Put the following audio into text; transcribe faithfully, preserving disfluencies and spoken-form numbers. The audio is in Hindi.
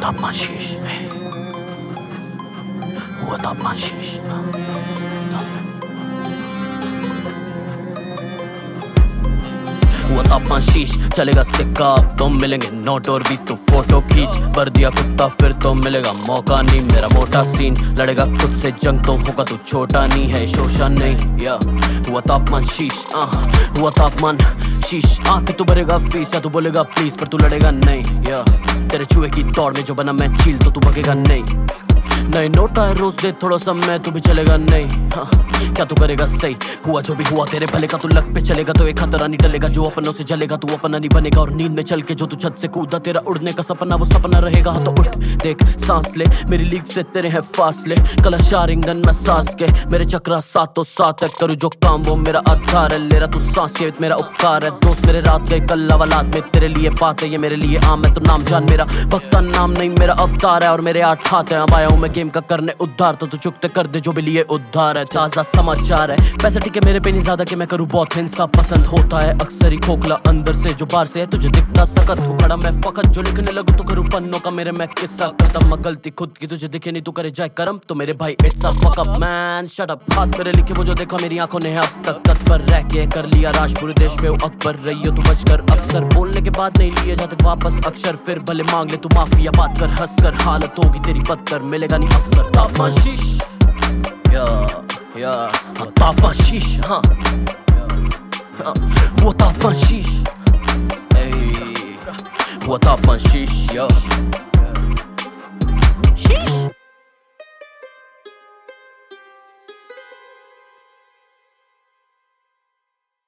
तापमान शीश, वो तापमान शीश। वो तापमान शीश चलेगा सिक्का, अब तो मिलेंगे नोट और भी तो फोटो खींच। भर दिया कुत्ता फिर तो मिलेगा मौका नहीं, मेरा मोटा सीन लड़ेगा खुद से जंग तो होगा तू छोटा नहीं है, शोशा नहीं। या हुआ तापमान शीश, आ हुआ तापमान शीश। आके तू भरेगा फीस या तू बोलेगा प्लीज, पर तू लड़ेगा नहीं। या तेरे चूहे की दौड़ में जो बना मैं चील, तो तू भगेगा नहीं। नए नोट आए रोज दे थोड़ा समय, तू भी चलेगा नहीं। हाँ, क्या तू करेगा सही, हुआ जो भी हुआ तेरे भले का, तू लक पे चलेगा तो एक खतरा नहीं टलेगा। जो अपनों से जलेगा तू अपना नहीं बनेगा, और नींद में चल के जो तू छत से कूदा, तेरा उड़ने का सपना वो सपना रहेगा। हाँ तो उठ देख सांस ले, मेरी लीग से तेरे हैं फासले। कला शारिंगन में सांस के, मेरे चक्रा सातों सात है। करूँ जो काम वो मेरा आधार है, ले रहा तू सांस ये मेरा उपकार है। दोस्त मेरे रात गए कल लवालात में, तेरे लिए बात है ये मेरे लिए आम है। तो नाम जान मेरा भक्ता नाम नहीं मेरा अवतार है, और मेरे आठ हाथ है। अब आया हूँ मैं गेम का करने उद्धार, तो तू चुकते कर दे जो भी लिए उद्धार है। ताजा समाचार है, पैसा ठीक है मेरे पे नहीं ज्यादा कि मैं करूँ बहुत हिंसा। पसंद होता है अक्सर ही खोखला अंदर से, जो बाहर से है तुझे दिखता सकत। हूँ खड़ा मैं फकत, जो लिखने लगू तो करूँ पन्नों का मेरे मैं किस्सा खत्म। मैं गलती खुद की तुझे दिखे नहीं, तू करे जाए करम, तो मेरे भाई it's a fuck up man shut up. हाथ मेरे लिखे वो जो देखा मेरी आंखों ने है अब तक, तक पर रह के कर लिया राज पूरे देश पे। अकबर रही हो तू बचकर, अक्सर बोलने के बाद नहीं लिए जाते वापस अक्षर। फिर भले मांग ले तू माफी या बात कर हंस कर, हालत होगी तेरी बदतर, मिलेगा नहीं अफसर। तापमान शीश, या या हाँ तापमान शीश, हाँ वो तापमान शीश, वो तापमान शीश, या शीश।